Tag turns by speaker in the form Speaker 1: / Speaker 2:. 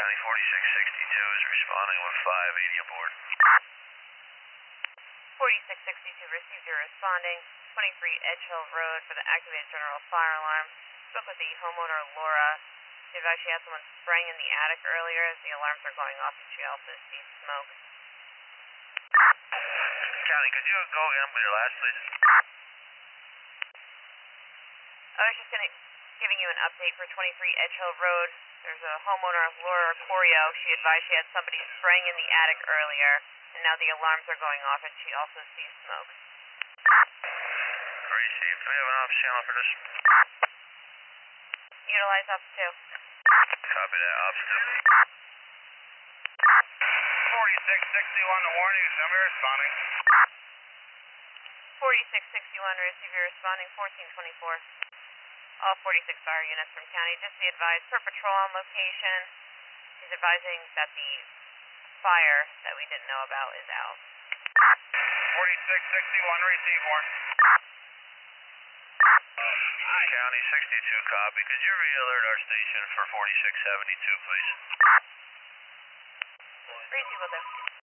Speaker 1: County 4662 is responding with 580 aboard.
Speaker 2: 4662 received your responding. 23 Edge Hill Road for the activated general fire alarm. Spoke with the homeowner Laura. She advised she had someone spraying in the attic earlier as the alarms are going off and she also sees smoke.
Speaker 1: County, could you go again with your last, please?
Speaker 2: I was just giving you an update for 23 Edge Hill Road. There's a homeowner, Laura Corio. She advised she had somebody spraying in the attic earlier, and now the alarms are going off and she also sees smoke.
Speaker 1: Received. Do we have an ops channel for this?
Speaker 2: Utilize Ops 2.
Speaker 1: Copy that, Ops
Speaker 3: 4661 to warning, somebody responding.
Speaker 2: 4661 receive your responding. 1424. All 46 fire units from county. Just be advised per patrol on location. She's advising that the fire that we didn't know about is out.
Speaker 3: 4661, receive one.
Speaker 1: County 62, copy. Could you re-alert our station for 4672, please?
Speaker 2: Receive will do.